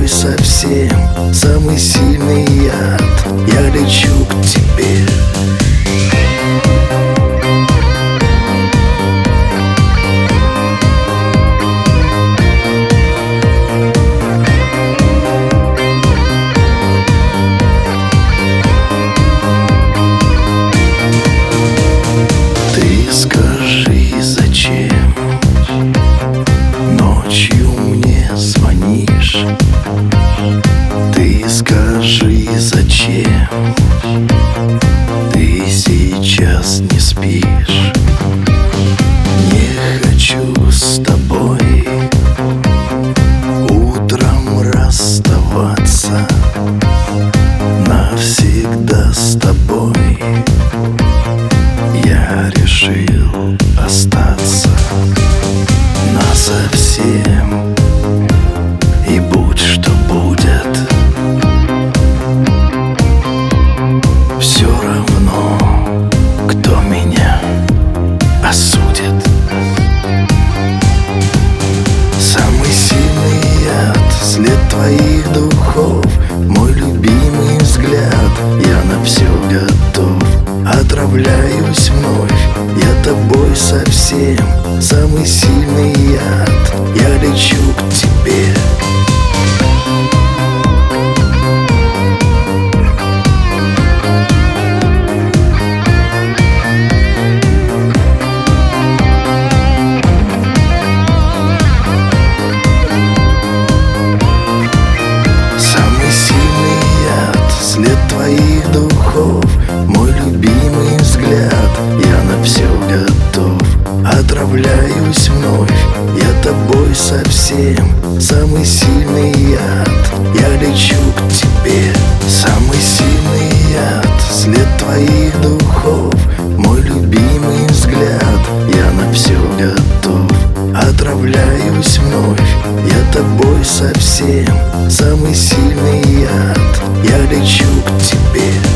тобой совсем. Самый сильный яд, я лечу к тебе. Ты скажи, зачем ночью мне звонишь? Ты скажи, зачем ты сейчас не спишь? Не хочу с тобой утром расставаться, навсегда с тобой я решил остаться насовсем. И будь что будет, все равно, кто меня осудит. Самый сильный яд, след твоих духов, мой любимый взгляд. Я на все готов, отравляюсь вновь, я тобой совсем. Самый сильный яд, я лечу к тебе. След твоих духов, мой любимый взгляд. Я на все готов, отравляюсь вновь, я тобой совсем. Самый сильный яд, я лечу к тебе. Самый сильный яд, след твоих духов, мой любимый взгляд. Я на все готов, отравляюсь вновь, я тобой совсем. Самый сильный яд, я лечу к тебе.